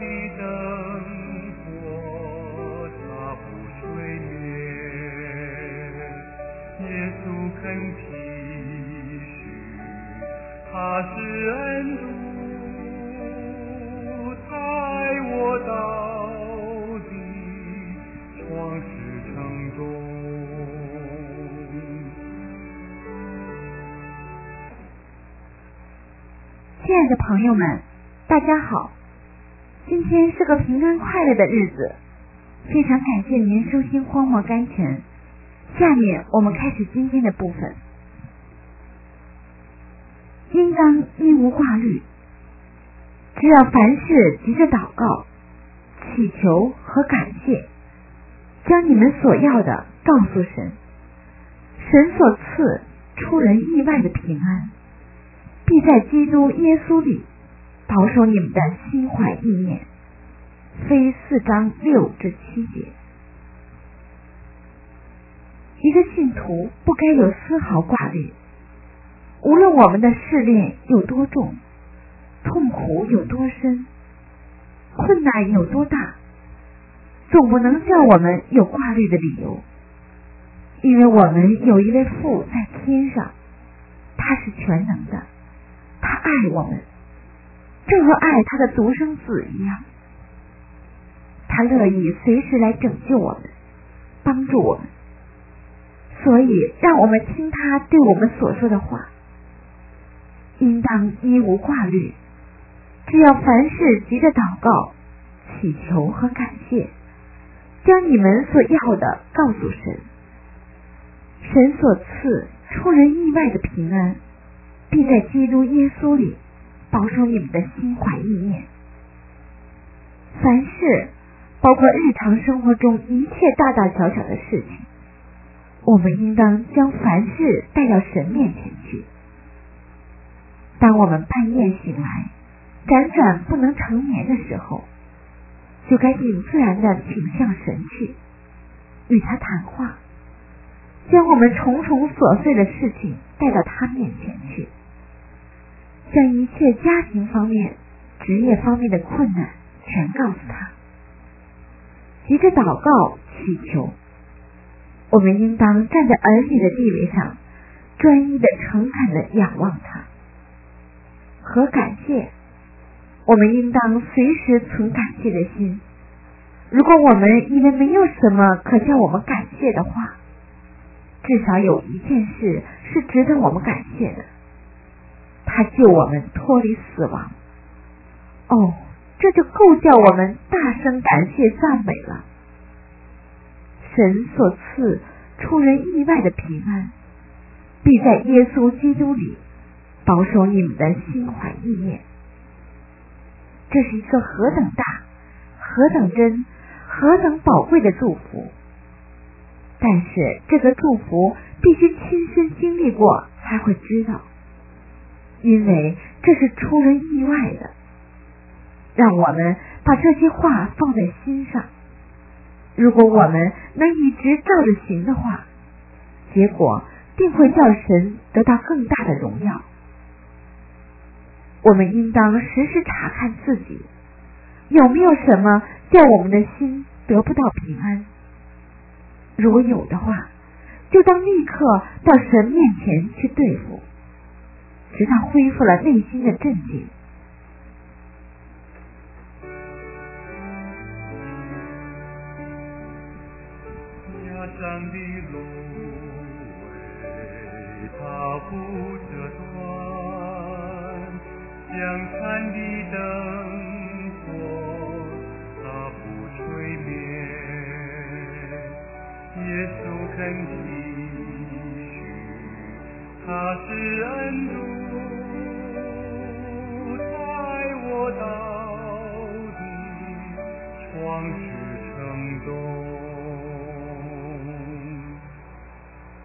的灯火它不吹灭，耶稣肯体恤，他是恩主，他爱我到底，创始成终。 亲爱的朋友们，大家好，今天是个平安快乐的日子，非常感谢您收听荒漠甘泉。下面我们开始今天的部分。应当一无挂虑，只要凡事急着祷告、祈求和感谢，将你们所要的告诉神，神所赐出人意外的平安，必在基督耶稣里保守你们的心怀意念。非4章6至7节。一个信徒不该有丝毫挂虑，无论我们的试炼有多重，痛苦有多深，困难有多大，总不能叫我们有挂虑的理由，因为我们有一位父在天上，他是全能的，他爱我们，正如爱他的独生子一样，他乐意随时来拯救我们，帮助我们。所以让我们听他对我们所说的话，应当一无挂虑，只要凡事急着祷告、祈求和感谢，将你们所要的告诉神，神所赐出人意外的平安，必在基督耶稣里保守你们的心怀意念。凡事包括日常生活中一切大大小小的事情，我们应当将凡事带到神面前去。当我们半夜醒来，辗转不能成眠的时候，就该挺自然地挺向神去，与他谈话，将我们重重琐碎的事情带到他面前去，将一切家庭方面、职业方面的困难全告诉他，急着祷告祈求。我们应当站在儿女的地位上，专一的诚恳的仰望他。和感谢，我们应当随时存感谢的心。如果我们以为没有什么可叫我们感谢的话，至少有一件事是值得我们感谢的，他救我们脱离死亡。哦，这就够叫我们大声感谢赞美了。神所赐出人意外的平安，必在耶稣基督里保守你们的心怀意念。这是一个何等大、何等真、何等宝贵的祝福！但是这个祝福必须亲身经历过才会知道，因为这是出人意外的。让我们把这些话放在心上，如果我们能一直照着行的话，结果定会叫神得到更大的荣耀。我们应当时时查看自己，有没有什么叫我们的心得不到平安。如果有的话，就当立刻到神面前去对付，直到恢复了内心的镇静。 上的芦苇它不折断，江山的灯火它不吹灭，耶稣肯体恤，他是恩主，他爱我到底，创始成终。